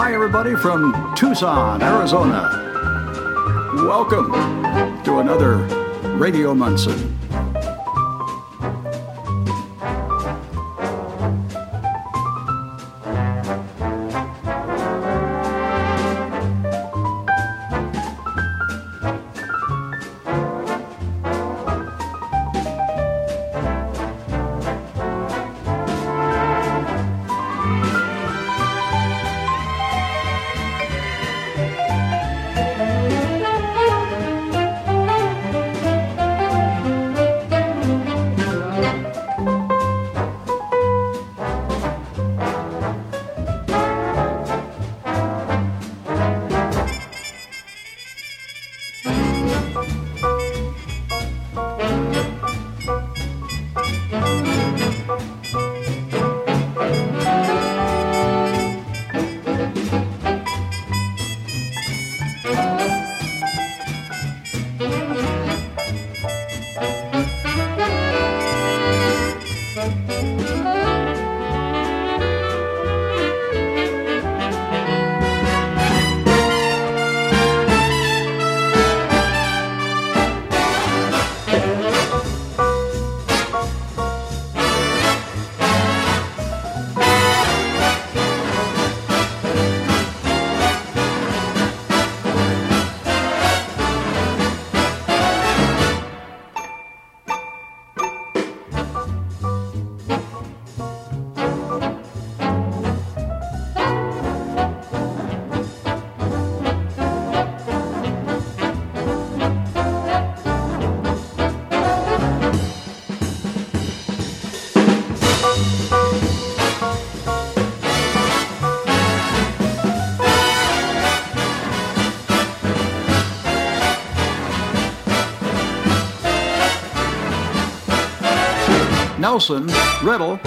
Hi, everybody from Tucson, Arizona. Welcome to another Radio Munson. Nelson Riddle,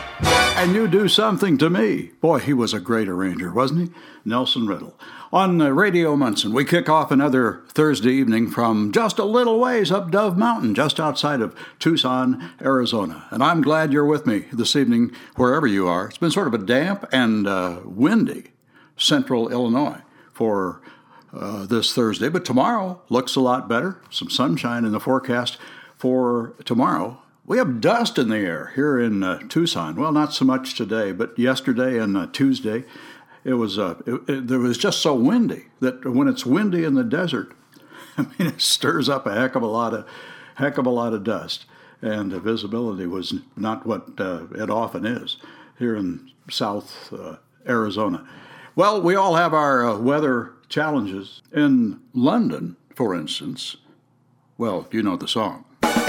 and You Do Something to Me. Boy, he was a great arranger, wasn't he? Nelson Riddle. On Radio Munson, we kick off another Thursday evening from just a little ways up Dove Mountain, just outside of Tucson, Arizona. And I'm glad you're with me this evening, wherever you are. It's been sort of a damp and windy central Illinois for this Thursday, but tomorrow looks a lot better. Some sunshine in the forecast for tomorrow. We have dust in the air here in Tucson. Well, not so much today, but yesterday and Tuesday, it was just so windy that when it's windy in the desert, I mean, it stirs up a heck of a lot of dust, and the visibility was not what it often is here in South Arizona. Well, we all have our weather challenges. In London, for instance, well, you know the song.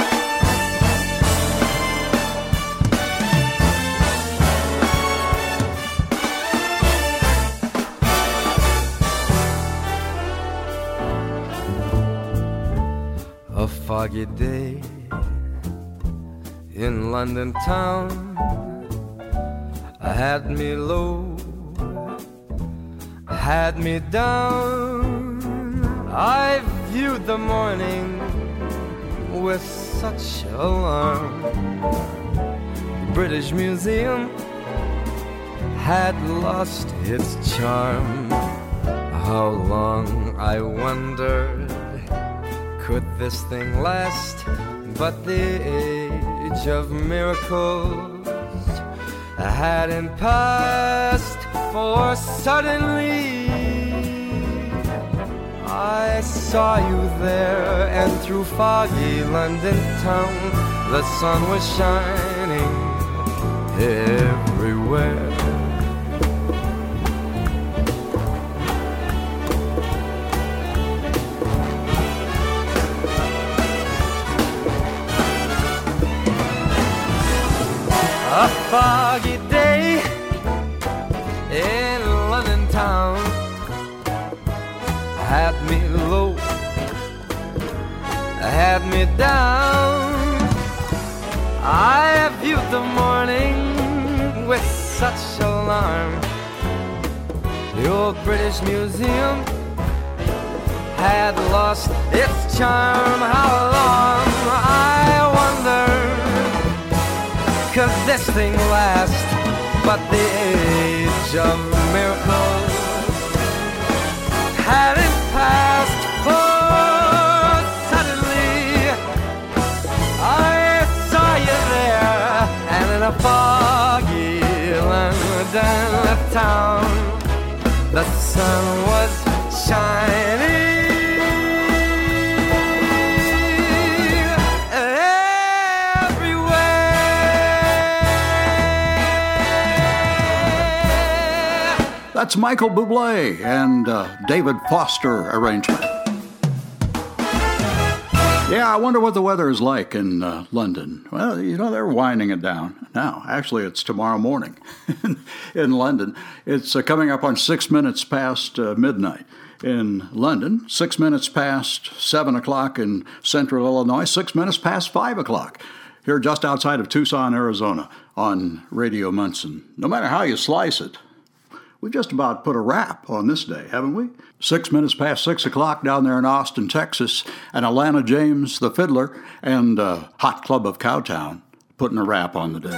A foggy day in London town had me low, had me down. I viewed the morning with such alarm. The British Museum had lost its charm. How long, I wondered, could this thing last? But the age of miracles hadn't passed, for suddenly I saw you there, and through foggy London town the sun was shining everywhere. A foggy day in London town had me low, had me down. I viewed the morning with such alarm. The old British Museum had lost its charm. How long, I wonder, could this thing last? But the age of miracles town. The sun was shining everywhere. That's Michael Bublé and David Foster arrangement. Yeah, I wonder what the weather is like in London. Well, you know, they're winding it down now. Actually, it's tomorrow morning in London. It's coming up on 6 minutes past midnight in London, 6 minutes past 7 o'clock in central Illinois, 6 minutes past 5 o'clock here just outside of Tucson, Arizona on Radio Munson. No matter how you slice it, we've just about put a wrap on this day, haven't we? 6 minutes past 6 o'clock down there in Austin, Texas, and Alana James, the fiddler, and Hot Club of Cowtown putting a wrap on the day.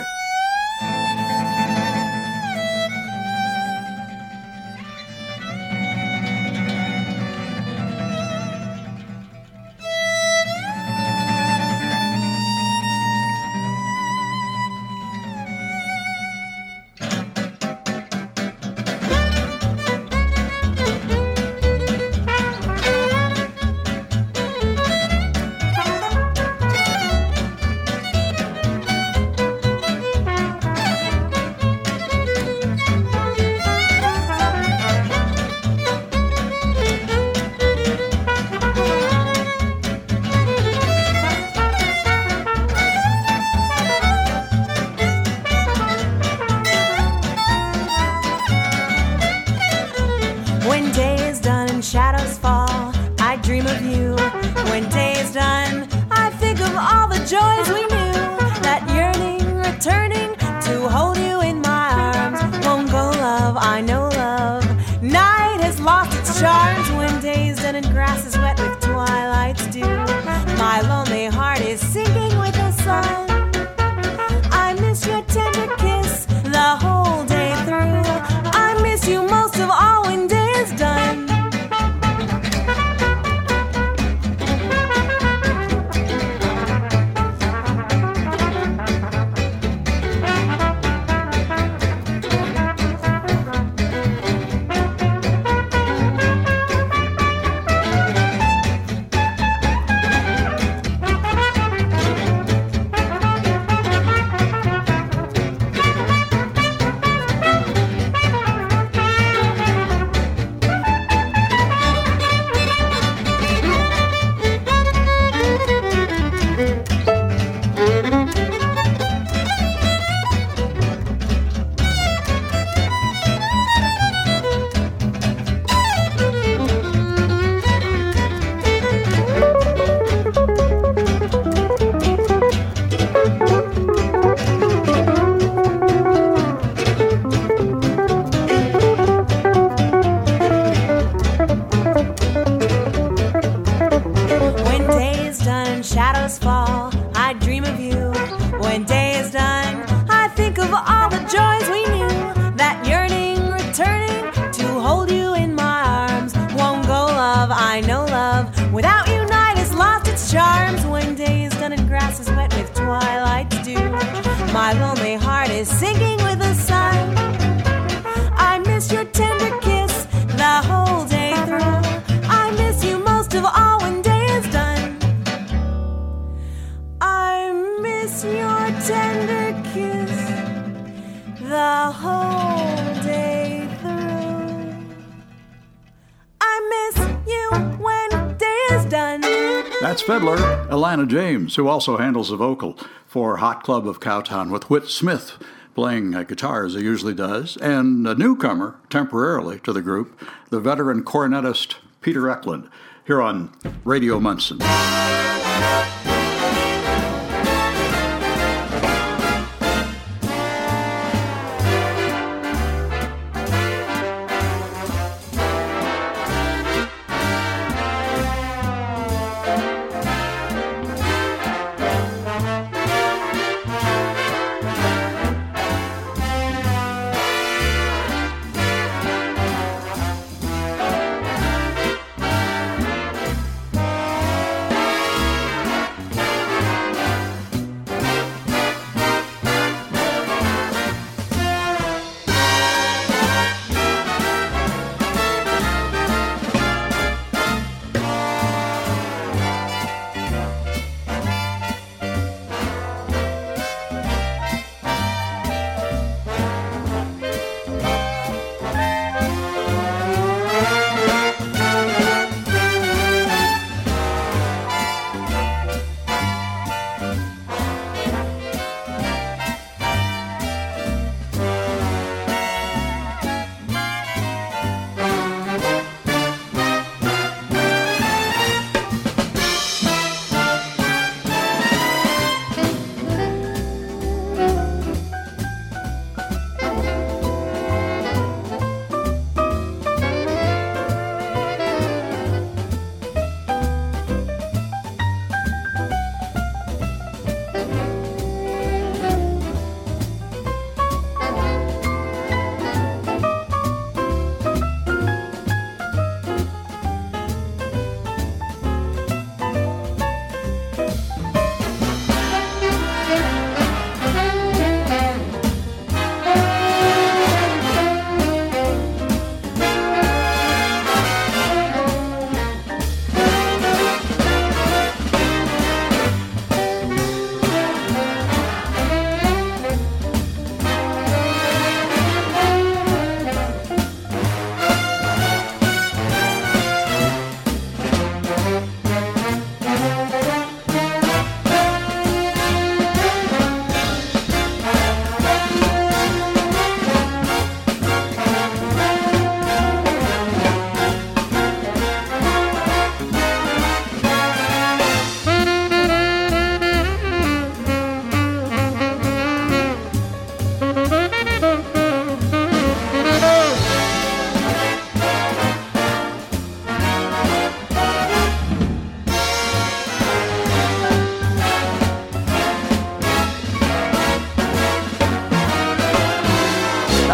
That's fiddler Alana James, who also handles the vocal for Hot Club of Cowtown, with Whit Smith playing guitar as he usually does, and a newcomer temporarily to the group, the veteran cornetist Peter Eklund, here on Radio Munson.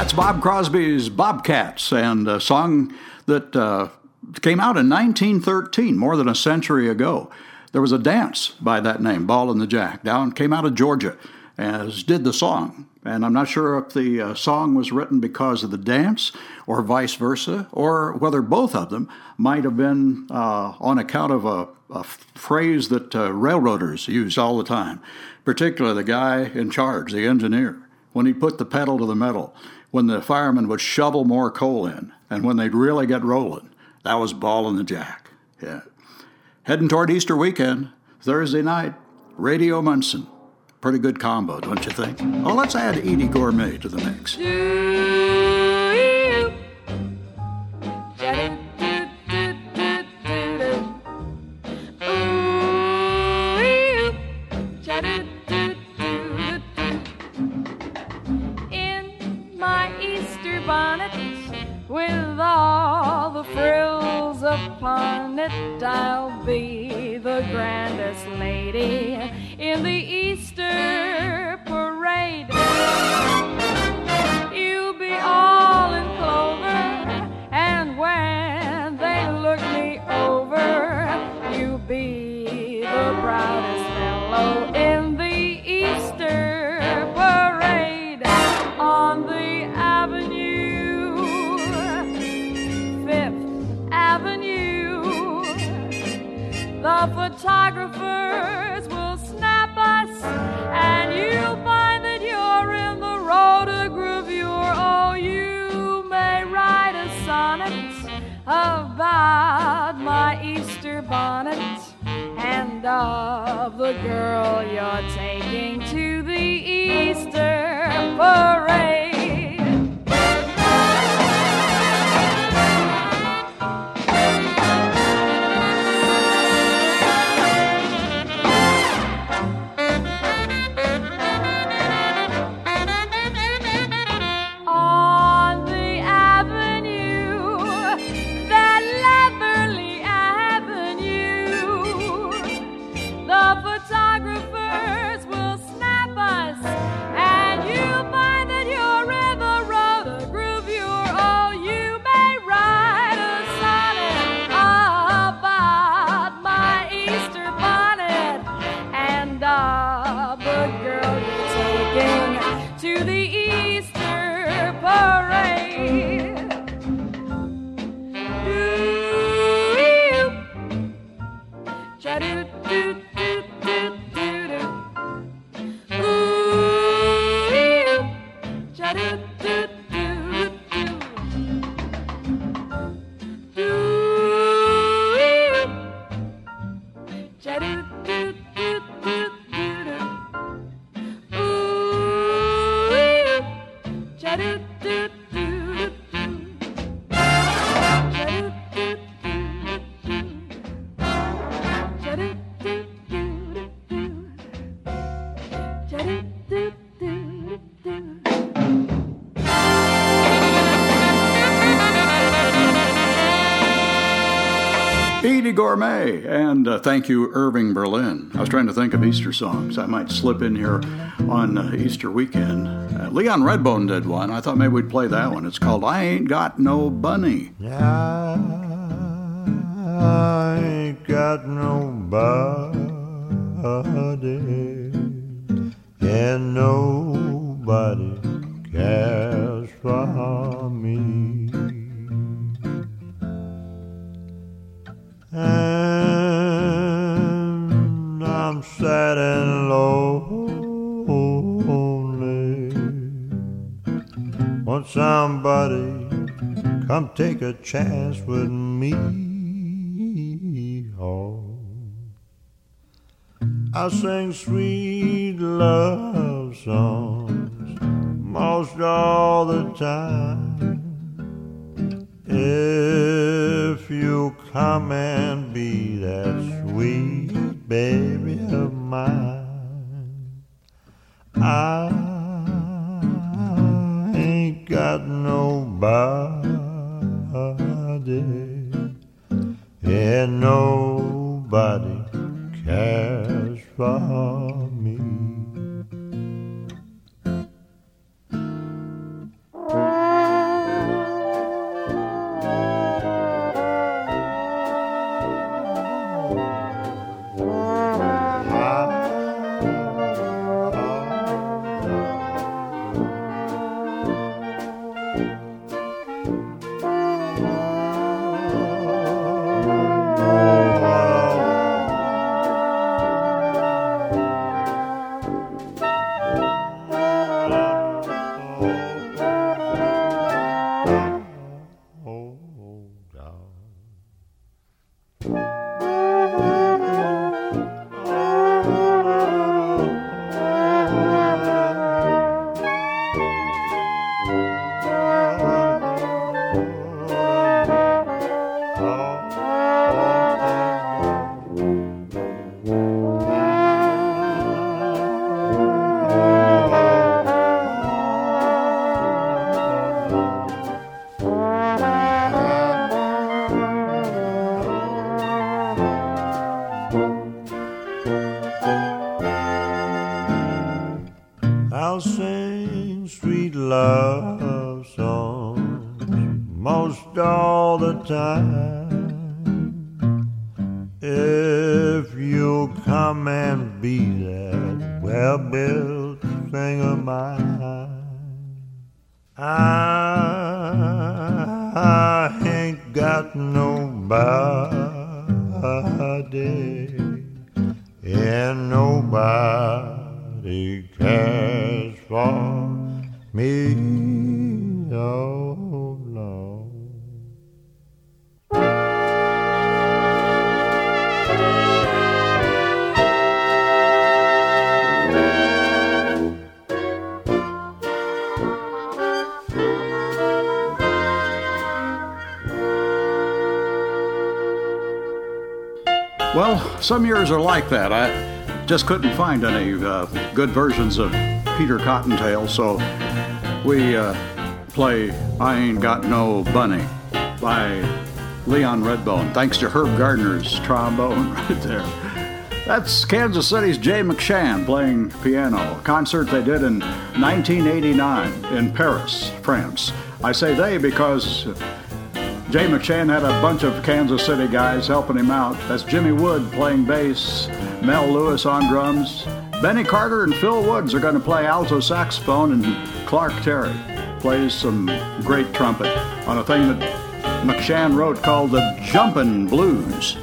That's Bob Crosby's Bobcats, and a song that came out in 1913, more than a century ago. There was a dance by that name, Ball and the Jack, came out of Georgia, as did the song. And I'm not sure if the song was written because of the dance or vice versa, or whether both of them might have been on account of a phrase that railroaders used all the time, particularly the guy in charge, the engineer, when he put the pedal to the metal, when the firemen would shovel more coal in, and when they'd really get rolling. That was Ball and the Jack. Yeah. Heading toward Easter weekend, Thursday night, Radio Munson. Pretty good combo, don't you think? Oh, let's add Edie Gourmet to the mix. In my Easter bonnet, with all the frills upon it, I'll be the grandest lady in the Easter parade. You'll be all in clover, and when they look me over, you'll be the proudest fellow in the Easter parade. On the avenue, Fifth Avenue, the photographers will snap us, and you'll find that you're in the rotogravure. Oh, you may write a sonnet about my Easter bonnet and of the girl you're taking to the Easter parade. Photographers will snap us, and you'll find that you're in the rotogravure. Oh, you may write a sonnet about my Easter bonnet and of the girl you're taking to the Easter parade. Cha-do-do. Edie Gourmet, and thank you, Irving Berlin. I was trying to think of Easter songs I might slip in here on Easter weekend. Leon Redbone did one. I thought maybe we'd play that one. It's called I Ain't Got No Bunny. I ain't got nobody, and nobody cares for me. And I'm sad and lonely. Want somebody come take a chance with me. Oh, I sing sweet love songs most all the time. If you come and be that sweet baby of mine, I ain't got nobody, and nobody cares for me. I'll sing sweet love songs most all the time if you'll come and be that well-built thing of mine. I ain't got nobody, and nobody cares for me. Oh, Lord. Well, some years are like that. I just couldn't find any good versions of Peter Cottontail, so we play I Ain't Got No Bunny by Leon Redbone, thanks to Herb Gardner's trombone right there. That's Kansas City's Jay McShann playing piano, a concert they did in 1989 in Paris, France. I say they because Jay McShann had a bunch of Kansas City guys helping him out. That's Jimmy Wood playing bass, Mel Lewis on drums. Benny Carter and Phil Woods are going to play alto saxophone, and Clark Terry plays some great trumpet on a thing that McShann wrote called the Jumpin' Blues.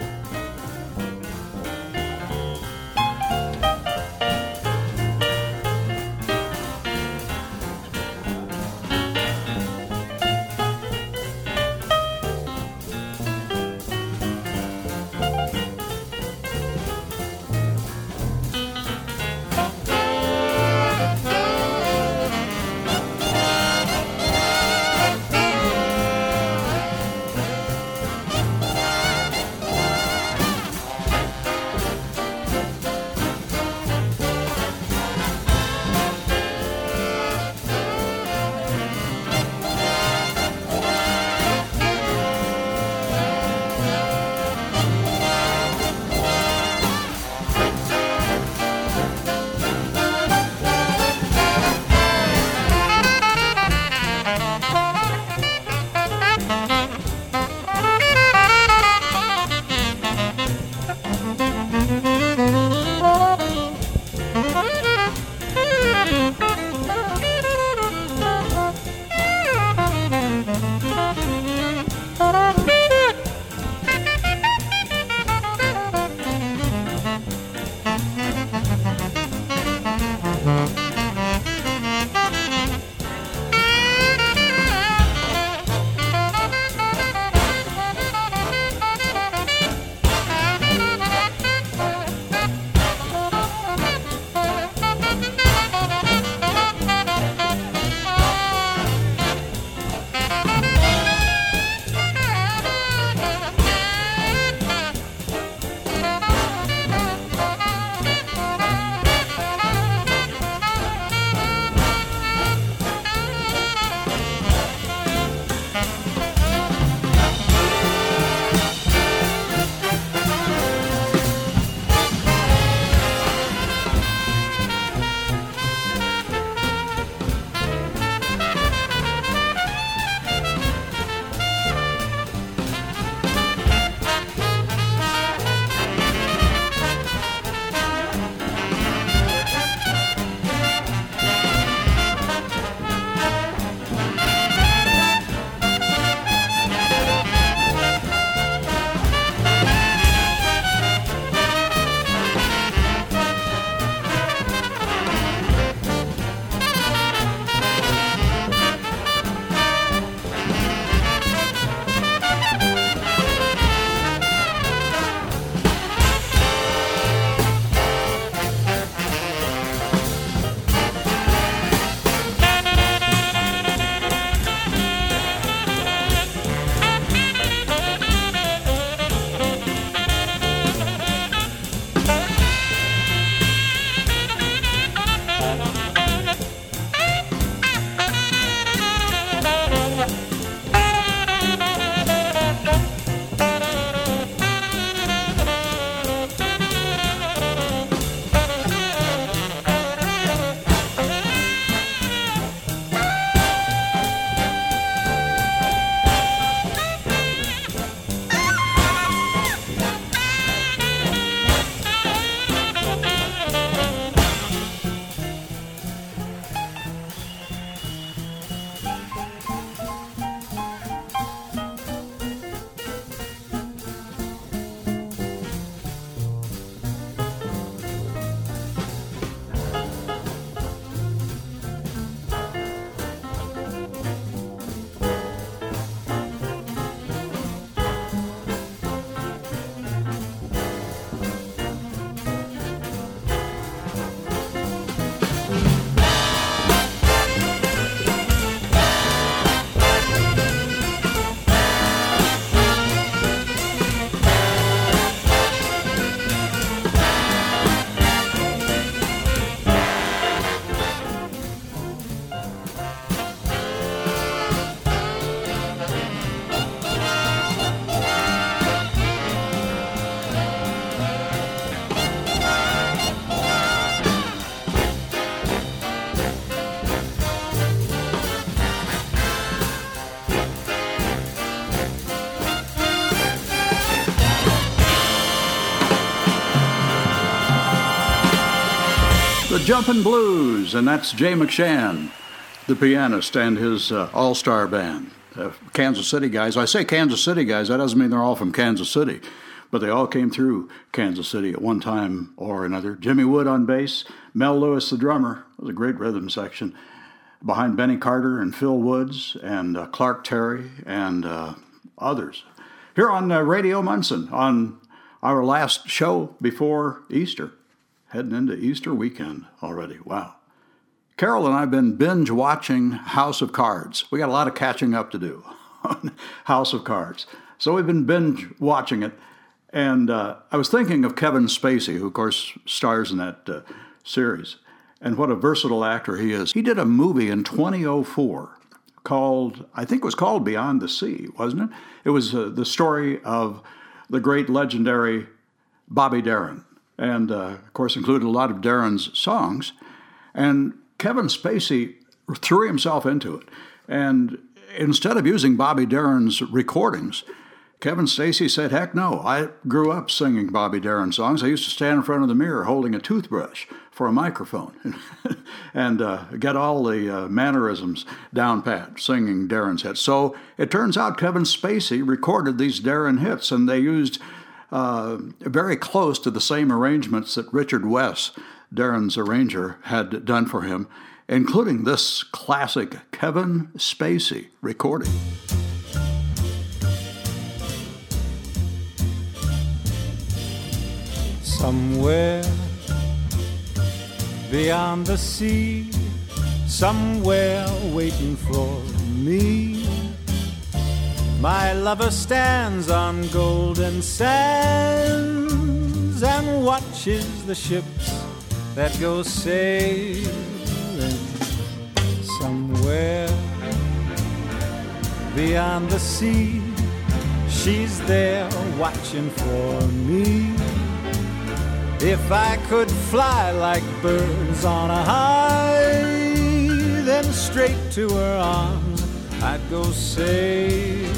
Jumpin' Blues, and that's Jay McShann, the pianist, and his all-star band. Kansas City guys. I say Kansas City guys, that doesn't mean they're all from Kansas City, but they all came through Kansas City at one time or another. Jimmy Wood on bass, Mel Lewis the drummer. It was a great rhythm section. Behind Benny Carter and Phil Woods and Clark Terry and others. Here on Radio Munson on our last show before Easter. Heading into Easter weekend already. Wow. Carol and I have been binge watching House of Cards. We got a lot of catching up to do on House of Cards. So we've been binge watching it. And I was thinking of Kevin Spacey, who of course stars in that series. And what a versatile actor he is. He did a movie in 2004 called, I think it was called Beyond the Sea, wasn't it? It was the story of the great legendary Bobby Darin. And, of course, included a lot of Darin's songs. And Kevin Spacey threw himself into it. And instead of using Bobby Darin's recordings, Kevin Spacey said, heck no, I grew up singing Bobby Darin songs. I used to stand in front of the mirror holding a toothbrush for a microphone and get all the mannerisms down pat, singing Darin's hits. So it turns out Kevin Spacey recorded these Darin hits, and they used very close to the same arrangements that Richard West, Darin's arranger, had done for him, including this classic Kevin Spacey recording. Somewhere beyond the sea, somewhere waiting for me, my lover stands on golden sands and watches the ships that go sailing. Somewhere beyond the sea, she's there watching for me. If I could fly like birds on a high, then straight to her arms I'd go sailing.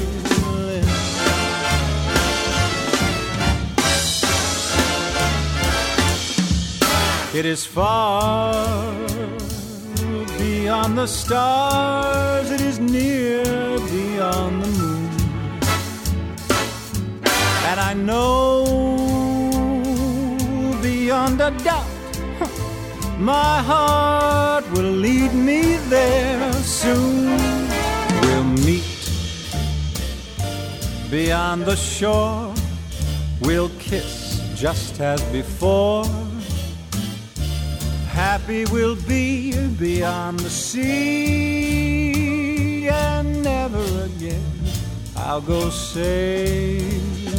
It is far beyond the stars, it is near beyond the moon, and I know beyond a doubt my heart will lead me there soon. We'll meet beyond the shore, we'll kiss just as before. Happy we'll be beyond the sea, and never again I'll go sailing.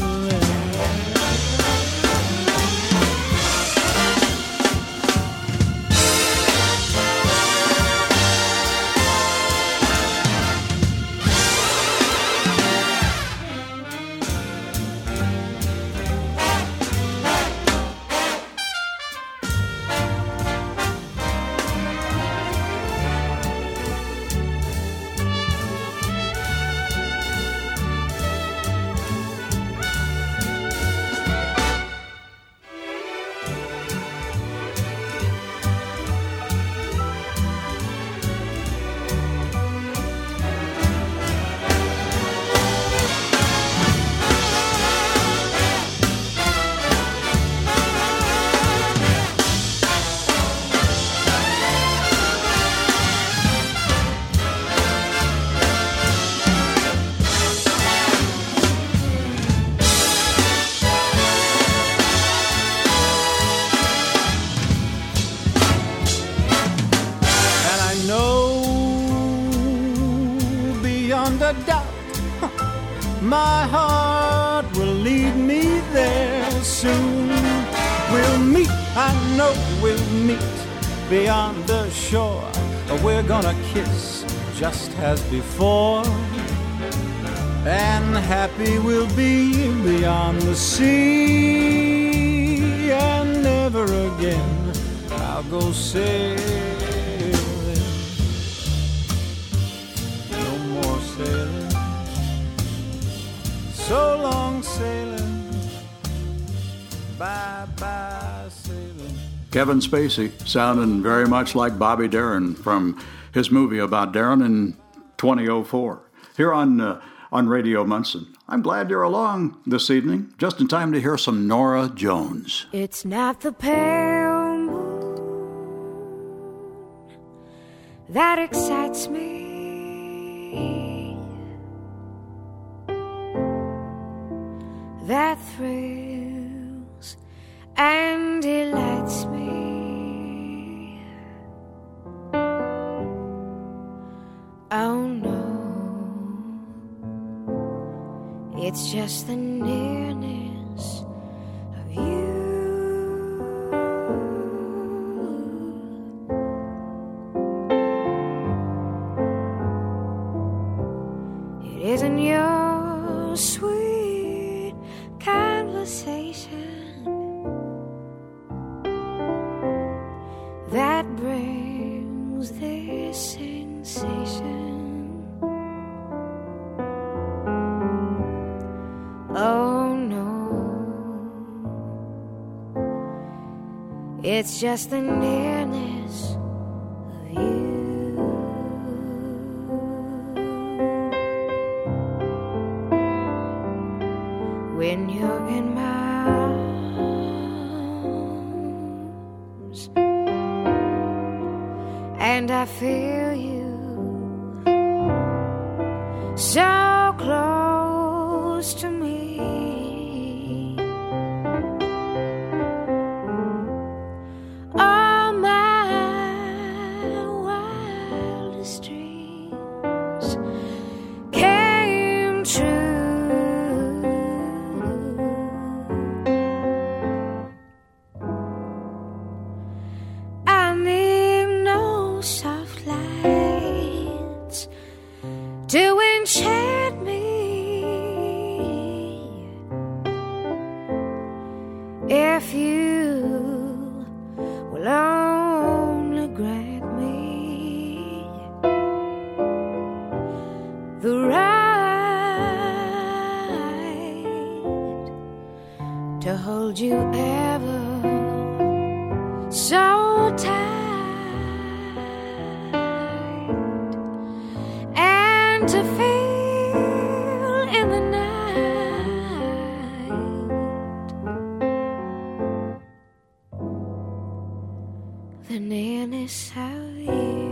My heart will lead me there soon. We'll meet, I know we'll meet beyond the shore. We're gonna kiss just as before, and happy we'll be beyond the sea, and never again I'll go sailing. No more sailing. So long sailing, bye-bye sailing. Kevin Spacey, sounding very much like Bobby Darin from his movie about Darin in 2004. Here on Radio Munson. I'm glad you're along this evening, just in time to hear some Norah Jones. It's not the pale moon that excites me, that thrills and delights me. Oh no, it's just the nearness of you. It isn't your sweet conversation that brings this sensation. Oh no, it's just the nearness of you. When you're in my arms and I feel you so close to me, all my wildest dreams came true. I need no soft lights to enchant me. If you will only grant me the right to hold you ever so tight and to feel in the night the nearness of you.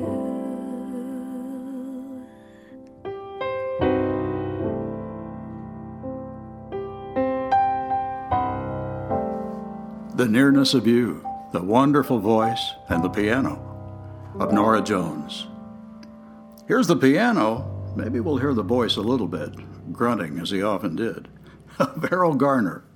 The nearness of you, the wonderful voice and the piano of Norah Jones. Here's the piano. Maybe we'll hear the voice a little bit, grunting as he often did. Errol Garner.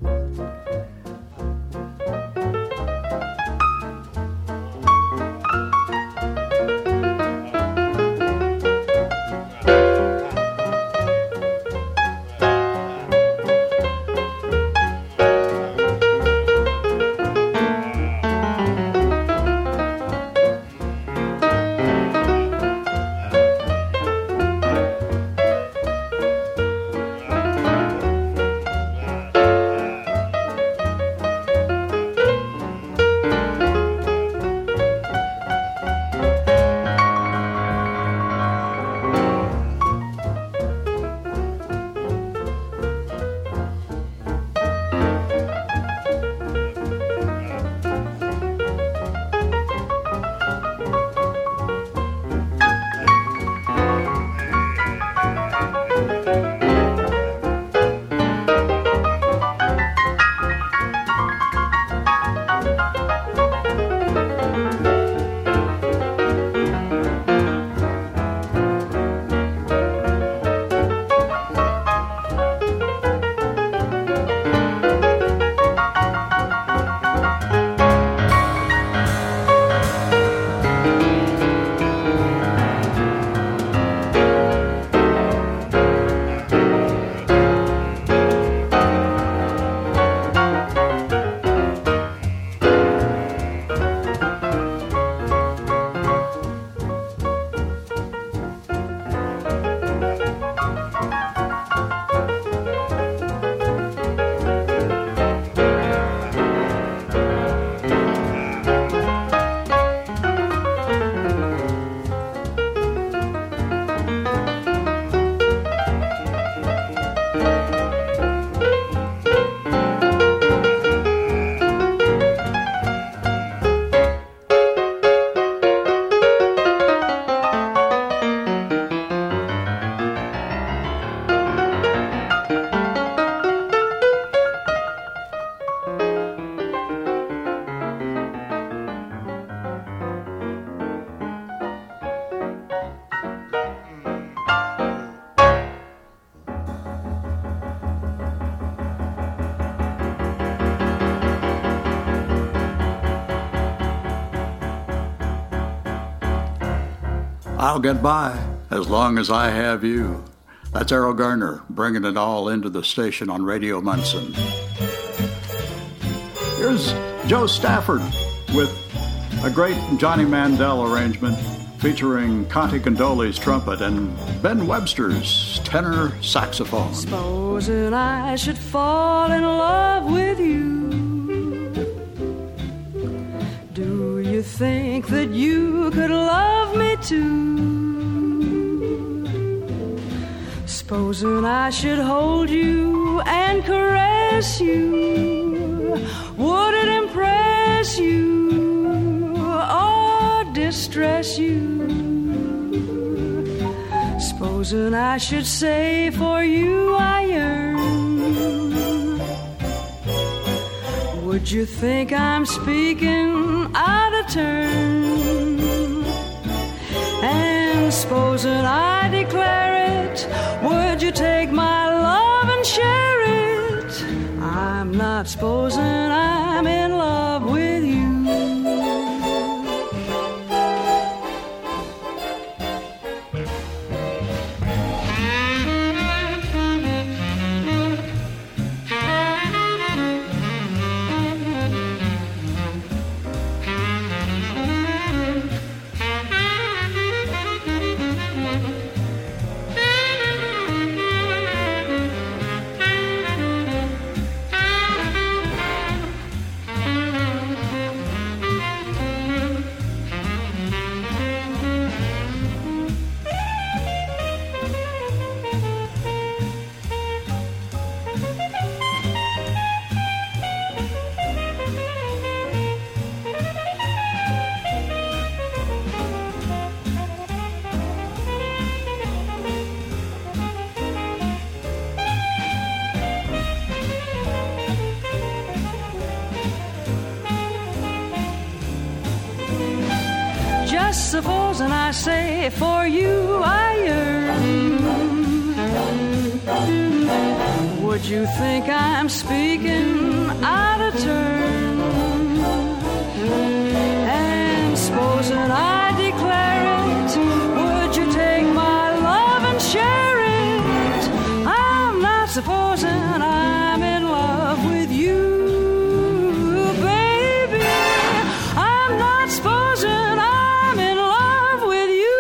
I'll get by as long as I have you. That's Errol Garner bringing it all into the station on Radio Munson. Here's Joe Stafford with a great Johnny Mandel arrangement featuring Conte Condoli's trumpet and Ben Webster's tenor saxophone. Supposing I should fall in love with you, do you think that you could love me too? Supposing I should hold you and caress you, would it impress you or distress you? Supposing I should say for you I yearn, would you think I'm speaking out of turn? And supposing I declare it, would you take my love and share it? I'm not supposing I'm in love with you. Supposing I say for you I yearn, would you think I'm speaking out of turn? And supposing I declare it, would you take my love and share it? I'm not supposing I'm in love with you, baby. I'm not supposing I'm in love with you.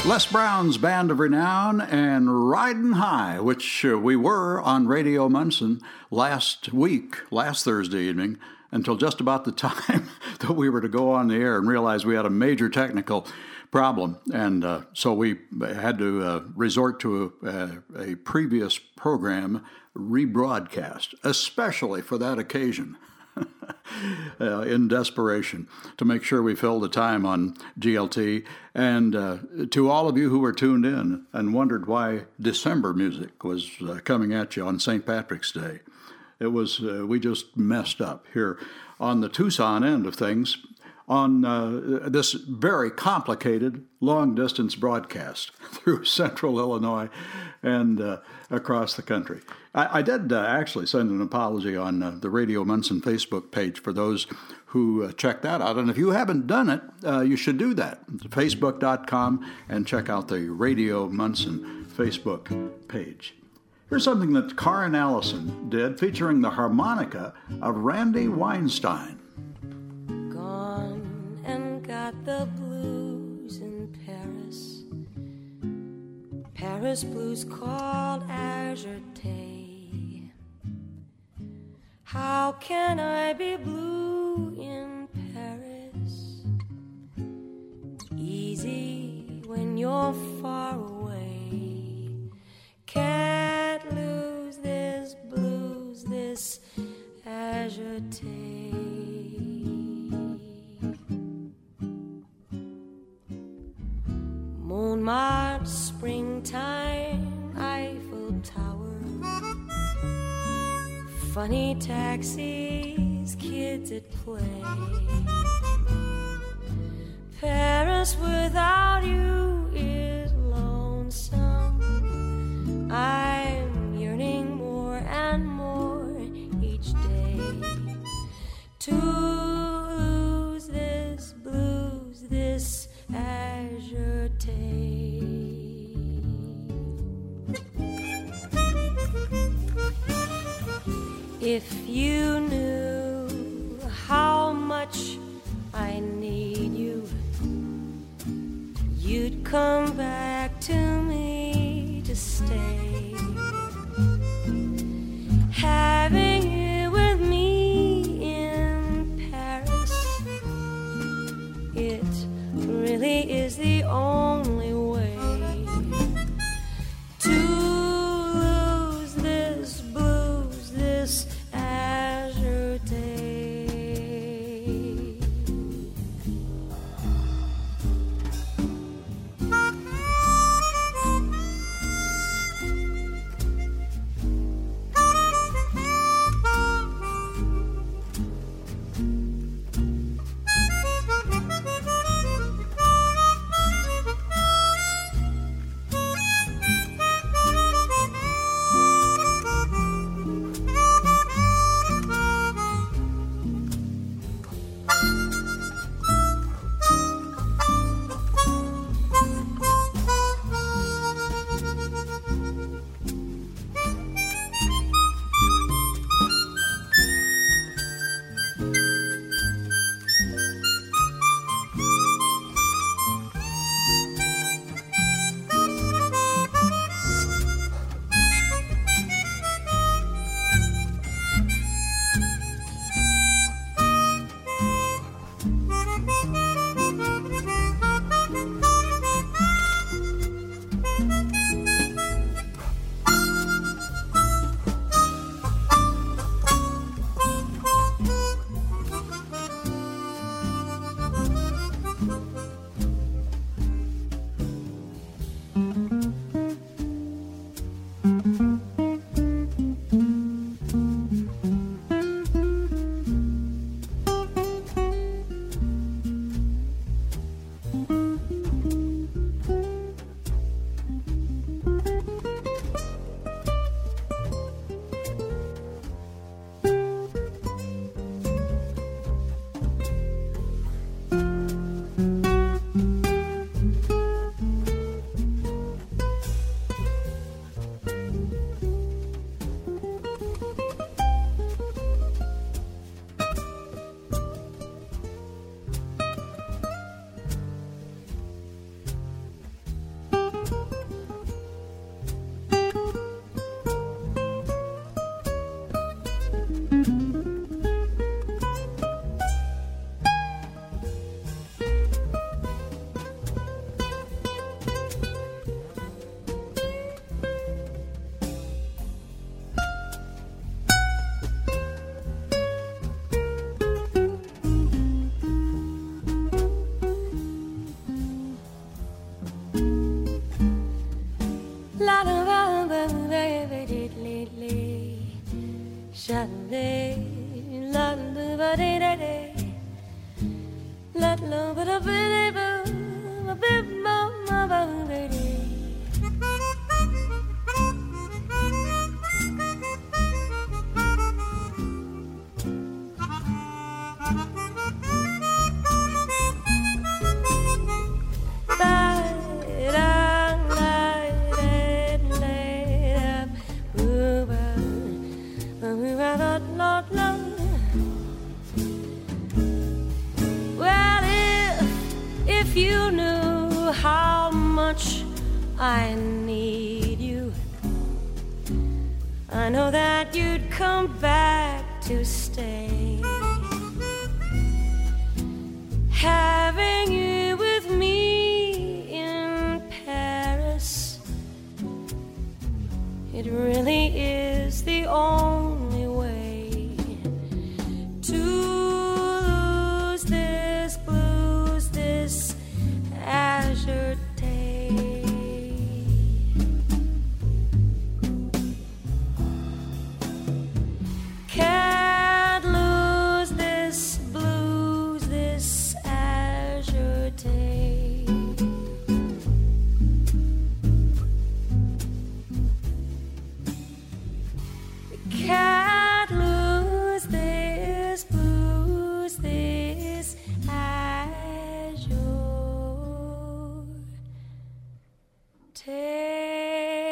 Les Brown's Band of Renown and Ridin' High, which we were on Radio Munson last Thursday evening, until just about the time that we were to go on the air and realize we had a major technical problem. And so we had to resort to a previous program rebroadcast, especially for that occasion. In desperation to make sure we filled the time on GLT. And to all of you who were tuned in and wondered why December music was coming at you on St. Patrick's Day, it was we just messed up here on the Tucson end of things on this very complicated long-distance broadcast through central Illinois and across the country. I did actually send an apology on the Radio Munson Facebook page for those who check that out. And if you haven't done it, you should do that. Facebook.com and check out the Radio Munson Facebook page. Here's something that Karin Allison did featuring the harmonica of Randy Weinstein. Gone and got the blues in Paris. Paris blues called Azure Day. How can I be blue in Paris? Easy when you're far away. Can't lose this blues, this Azure Day. Montmartre, springtime, Eiffel Tower. Funny taxis, kids at play. Paris without you is lonesome. I'm yearning more and more each day to lose this blues, this Azure Day. If you knew how much I need you, you'd come back to me to stay. Having you with me in Paris, it really is the only way to lose this blues, this Azure Day. Well, if you knew how much I need you, I know that you'd come back to stay. Having you with me in Paris, it really is the only way to lose this blues, this azure day. Can't lose this blues, this azure day. Can't lose this blues, this azure day.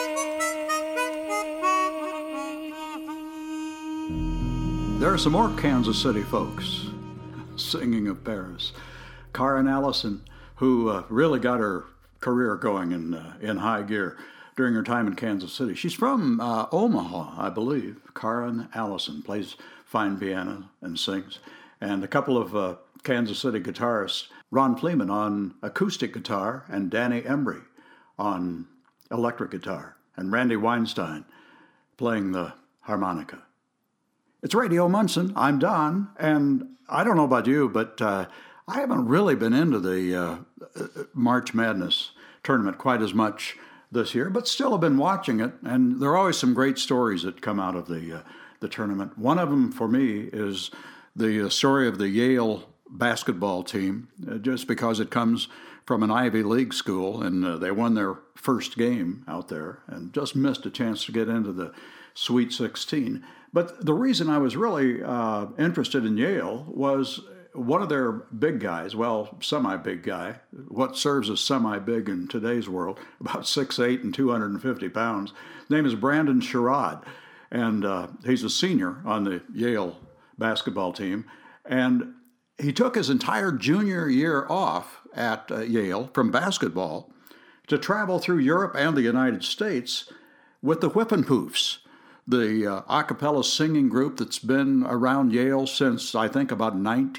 There are some more Kansas City folks singing of Paris. Karen Allison, who really got her career going in high gear during her time in Kansas City. She's from Omaha, I believe. Karen Allison plays fine piano and sings. And a couple of Kansas City guitarists, Ron Fleeman on acoustic guitar and Danny Embry on electric guitar, and Randy Weinstein playing the harmonica. It's Radio Munson. I'm Don, and I don't know about you, but I haven't really been into the March Madness tournament quite as much this year, but still have been watching it, and there are always some great stories that come out of the tournament. One of them for me is the story of the Yale basketball team, just because it comes from an Ivy League school, and they won their first game out there and just missed a chance to get into the Sweet 16. But the reason I was really interested in Yale was one of their big guys, well, semi-big guy, what serves as semi-big in today's world, about 6'8" and 250 pounds. His name is Brandon Sherrod, and he's a senior on the Yale basketball team. And he took his entire junior year off at Yale from basketball to travel through Europe and the United States with the Whippin' the a cappella singing group that's been around Yale since, I think, about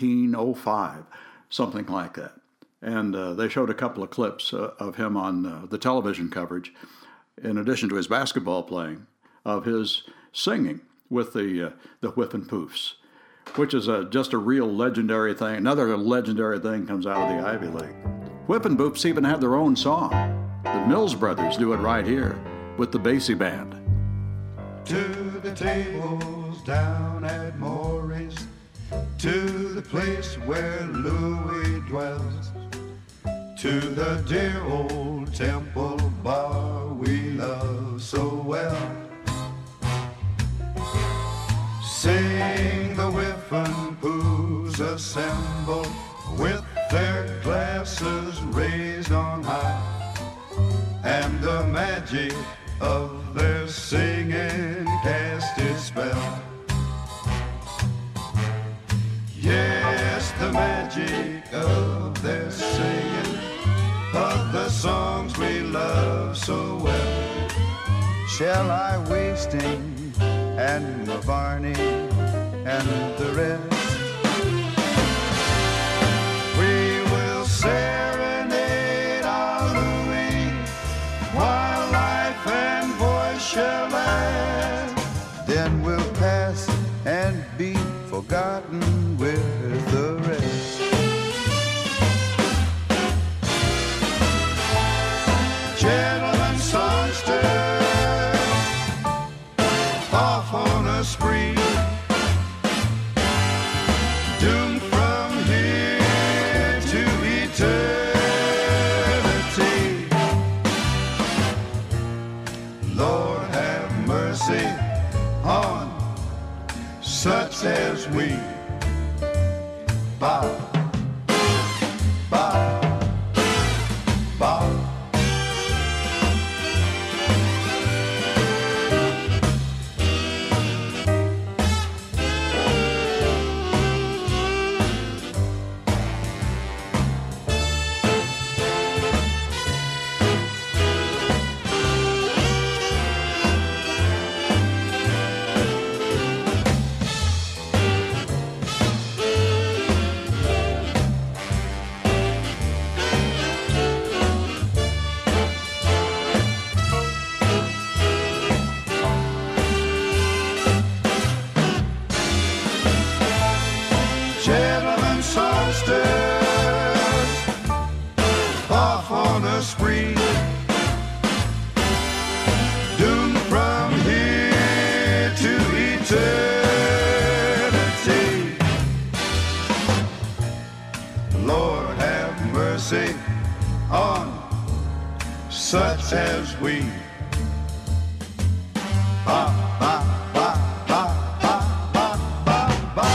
1905, something like that. And they showed a couple of clips of him on the television coverage, in addition to his basketball playing, of his singing with the Whippin' Poofs, which is just a real legendary thing. Another legendary thing comes out of the Ivy League. Whippin' Poofs even had their own song. The Mills Brothers do it right here with the Basie Band. To the tables down at Morris, to the place where Louis dwells, to the dear old Temple Bar we love so well. Sing the Whiffin' Poofs assemble with their glasses raised on high, and the magic of their singing cast its spell. Yes, the magic of their singing, of the songs we love so well. Shall I Wasting and Varney and the rest? We will serenade our Louis while life and voice shall last. Then we'll pass and be forgotten with the rest. Gentlemen songsters, off on a spree. as we bob, bob, bob. Gentlemen songsters off on a spree, doomed from here to eternity. Lord have mercy on such as we. Ba, ba, ba, ba, ba, ba, ba, ba.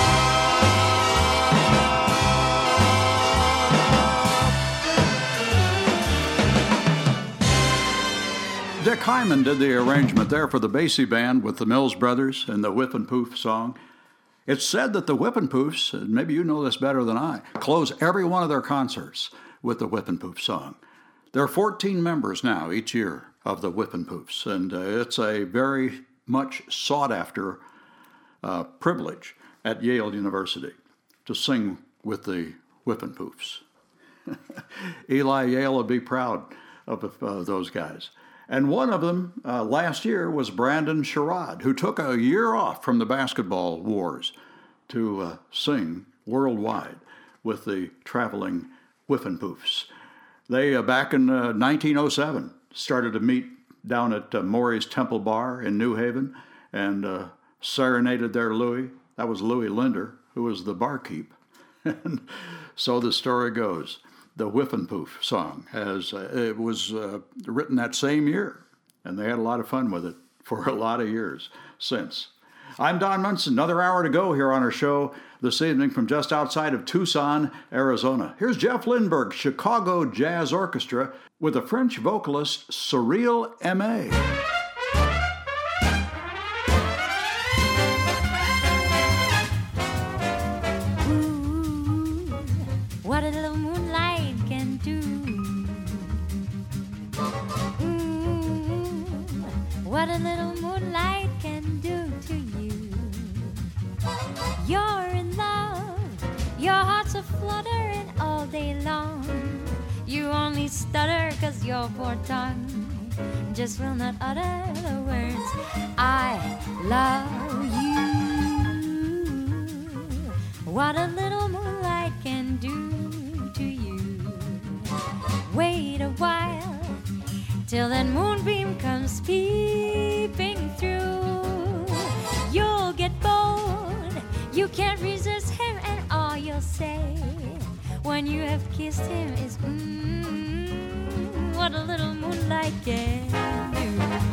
Dick Hyman did the arrangement there for the Basie Band with the Mills Brothers and the Whip and Poof song. It's said that the Whip and Poofs, and maybe you know this better than I, close every one of their concerts with the Whip and Poof song. There are 14 members now each year of the Whip and Poofs, and it's a very much sought-after privilege at Yale University to sing with the Whip and Poofs. Eli Yale would be proud of those guys. And one of them last year was Brandon Sherrod, who took a year off from the basketball wars to sing worldwide with the traveling Whip and Poofs. They, back in 1907, started to meet down at Maury's Temple Bar in New Haven and serenaded their Louie. That was Louie Linder, who was the barkeep. And so the story goes. The Whip and Poof song, as it was written that same year, and they had a lot of fun with it for a lot of years since. I'm Don Munson. Another hour to go here on our show this evening from just outside of Tucson, Arizona. Here's Jeff Lindbergh, Chicago Jazz Orchestra, with the French vocalist Cyril Aimé. What a little moonlight can do. What a little moonlight can do to you. You're in love, your heart's a fluttering all day long. You only stutter 'cause your poor tongue just will not utter the words, I love you. What a little moonlight can do to you. Wait a while till that moonbeam comes peeping through. You'll get bold, you can't resist him, and all you'll say when you have kissed him is what a little moonlight can do.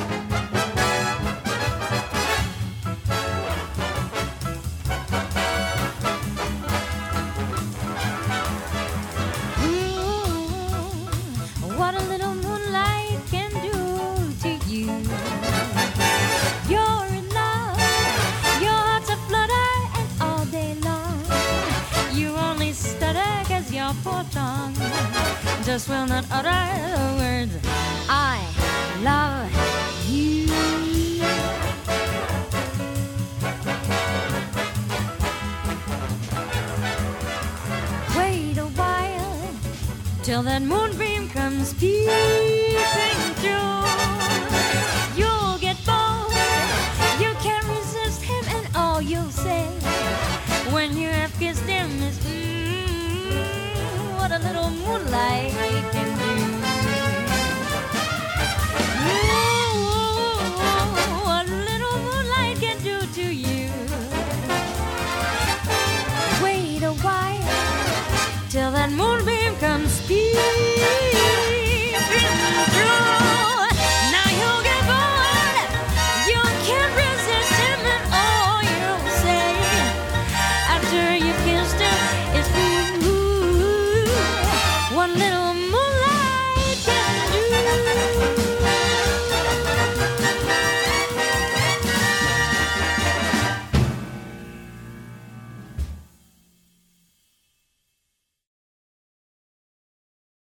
What a little moonlight can do to you. You're in love, your heart's a flutter, and all day long you only stutter 'cause your poor tongue just will not utter the words, I love you. Wait a while till that moonbeam comes peeping